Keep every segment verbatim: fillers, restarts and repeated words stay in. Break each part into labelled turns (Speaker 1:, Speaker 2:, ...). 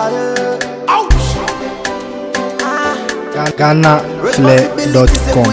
Speaker 1: Ghana Flair dot com.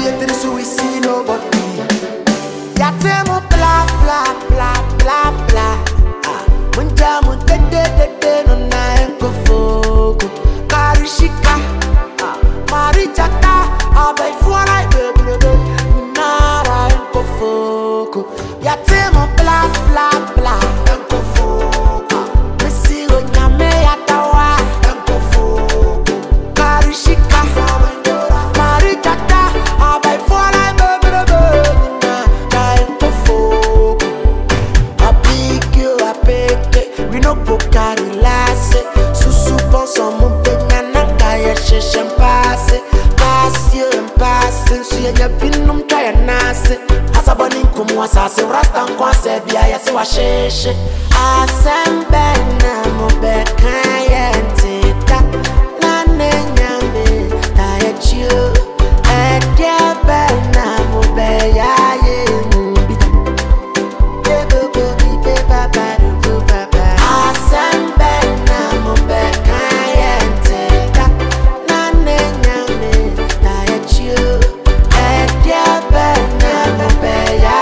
Speaker 2: Asase rasta nkwanse bia yesi wa sheshe asembe na mobeka yentita na nenyame ta yechio edebe na mobeya yembi ego go bibe baba do baba asembe na mobeka yentita na nenyame ta yechio edebe na mobeya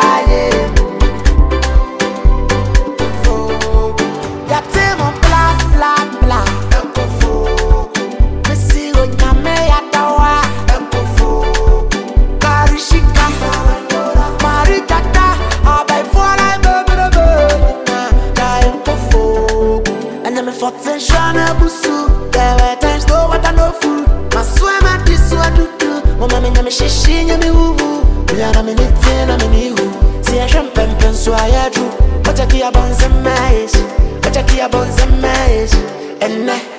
Speaker 2: Shana busu, there were times no water no food. My swim at this one do do. Mama me nyame shishi nyame ubu. Bila me nite na me nihu. Si a champagne pen so I drew. But I kia bonze mais, but I kia bonze mais. And